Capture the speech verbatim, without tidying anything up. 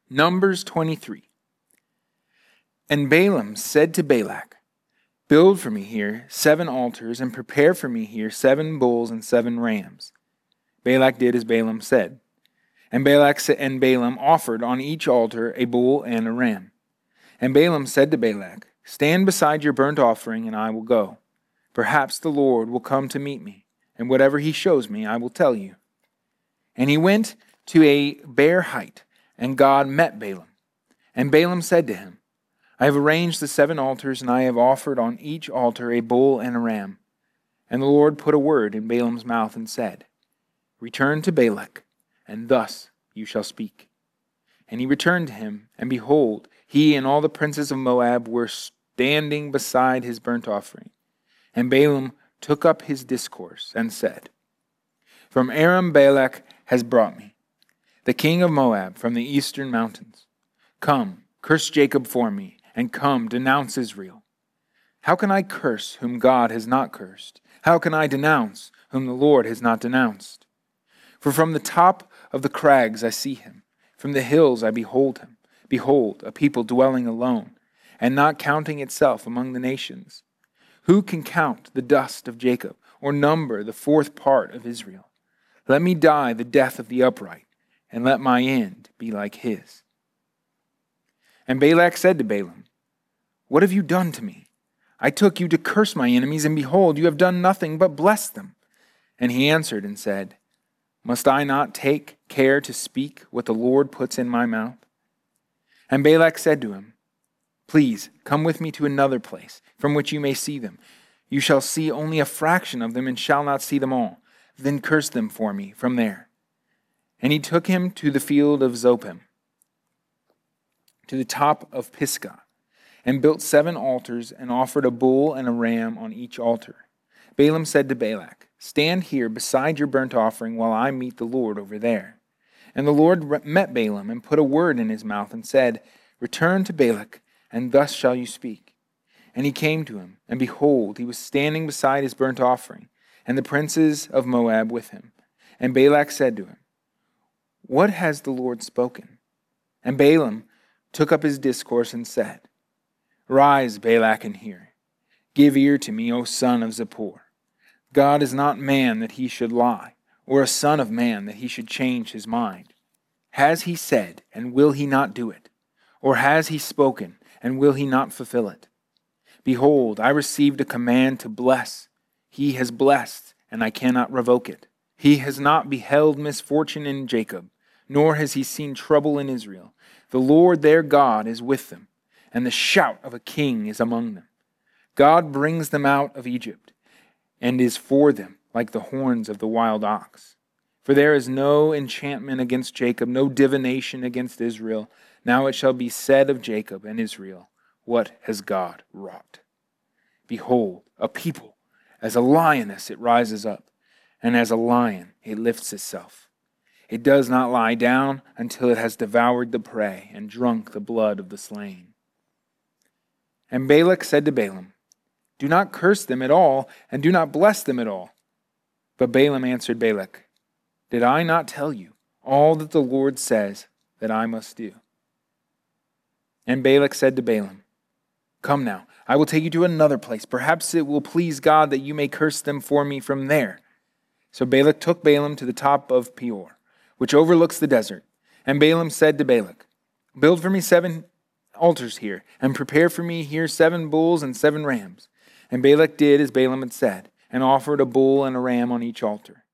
Numbers twenty-three. And Balaam said to Balak, build for me here seven altars, and prepare for me here seven bulls and seven rams. Balak did as Balaam said. And Balak and Balaam offered on each altar a bull and a ram. And Balaam said to Balak, stand beside your burnt offering, and I will go. Perhaps the Lord will come to meet me, and whatever he shows me I will tell you. And he went to a bare height, and God met Balaam. And Balaam said to him, I have arranged the seven altars, and I have offered on each altar a bull and a ram. And the Lord put a word in Balaam's mouth and said, return to Balak, and thus you shall speak. And he returned to him, and behold, he and all the princes of Moab were standing beside his burnt offering. And Balaam took up his discourse and said, from Aram Balak has brought me, the king of Moab, from the eastern mountains. Come, curse Jacob for me, and come, denounce Israel. How can I curse whom God has not cursed? How can I denounce whom the Lord has not denounced? For from the top of the crags I see him, from the hills I behold him. Behold, a people dwelling alone, and not counting itself among the nations. Who can count the dust of Jacob, or number the fourth part of Israel? Let me die the death of the upright, and let my end be like his. And Balak said to Balaam, what have you done to me? I took you to curse my enemies, and behold, you have done nothing but bless them. And he answered and said, must I not take care to speak what the Lord puts in my mouth? And Balak said to him, please come with me to another place, from which you may see them. You shall see only a fraction of them, and shall not see them all. Then curse them for me from there. And he took him to the field of Zophim, to the top of Pisgah, and built seven altars, and offered a bull and a ram on each altar. Balaam said to Balak, stand here beside your burnt offering while I meet the Lord over there. And the Lord met Balaam and put a word in his mouth and said, return to Balak, and thus shall you speak. And he came to him, and behold, he was standing beside his burnt offering, and the princes of Moab with him. And Balak said to him, what has the Lord spoken? And Balaam took up his discourse and said, rise, Balak, and hear. Give ear to me, O son of Zippor. God is not man that he should lie, or a son of man that he should change his mind. Has he said, and will he not do it? Or has he spoken, and will he not fulfill it? Behold, I received a command to bless. He has blessed, and I cannot revoke it. He has not beheld misfortune in Jacob, nor has he seen trouble in Israel. The Lord their God is with them, and the shout of a king is among them. God brings them out of Egypt, and is for them like the horns of the wild ox. For there is no enchantment against Jacob, no divination against Israel. Now it shall be said of Jacob and Israel, what has God wrought? Behold, a people, as a lioness it rises up, and as a lion it lifts itself. It does not lie down until it has devoured the prey and drunk the blood of the slain. And Balak said to Balaam, do not curse them at all, and do not bless them at all. But Balaam answered Balak, did I not tell you all that the Lord says that I must do? And Balak said to Balaam, come now, I will take you to another place. Perhaps it will please God that you may curse them for me from there. So Balak took Balaam to the top of Peor, which overlooks the desert. And Balaam said to Balak, build for me seven altars here, and prepare for me here seven bulls and seven rams. And Balak did as Balaam had said, and offered a bull and a ram on each altar.